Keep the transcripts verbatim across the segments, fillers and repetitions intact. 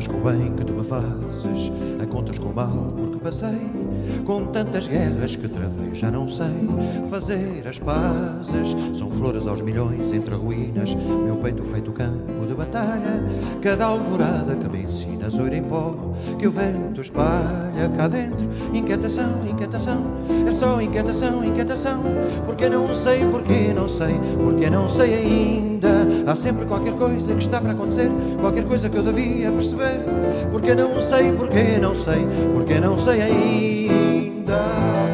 contas com o bem que tu me fazes, a contas com o mal porque passei, com tantas guerras que travei, já não sei fazer as pazes. São flores aos milhões entre ruínas, meu peito feito campo de batalha, cada alvorada que me ensina zoira em pó, que o vento espalha cá dentro. Inquietação, inquietação, é só inquietação, inquietação, porque não sei, porque não sei, porque não sei ainda. Há sempre qualquer coisa que está para acontecer, qualquer coisa que eu devia perceber, porque não sei, porque não sei, porque não sei ainda.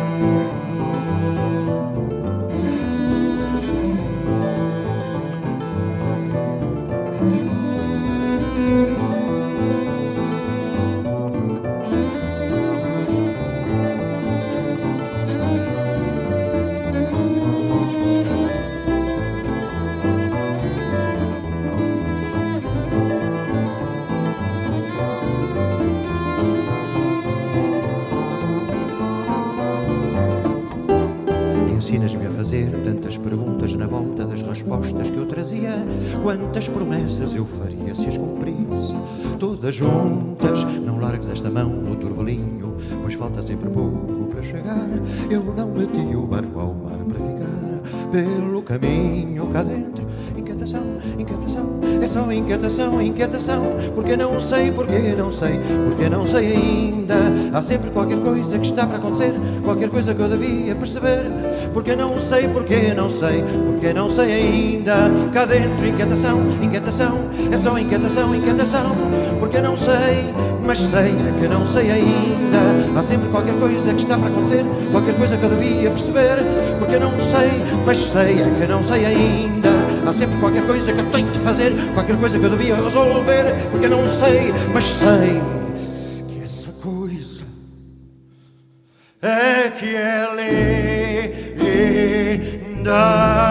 Ensinas-me a fazer tantas perguntas na volta das respostas que eu trazia. Quantas promessas eu faria se as cumprisse todas juntas. Não largues esta mão no turvelinho, pois falta sempre pouco para chegar. Eu não meti o barco ao mar para ficar pelo caminho cá dentro. Inquietação, inquietação, é só inquietação, inquietação, porque não sei, porque não sei, porque não sei ainda. Há sempre qualquer coisa que está para acontecer, qualquer coisa que eu devia perceber, porque não sei, porque não sei, porque não sei ainda. Cá dentro inquietação, inquietação, é só inquietação, inquietação, porque não sei, mas sei é que não sei ainda. Há sempre qualquer coisa que está para acontecer, qualquer coisa que eu devia perceber, porque não sei, mas sei é que não sei ainda. Há sempre qualquer coisa que eu tenho de fazer, qualquer coisa que eu devia resolver, porque não sei, mas sei que essa coisa é que é linda.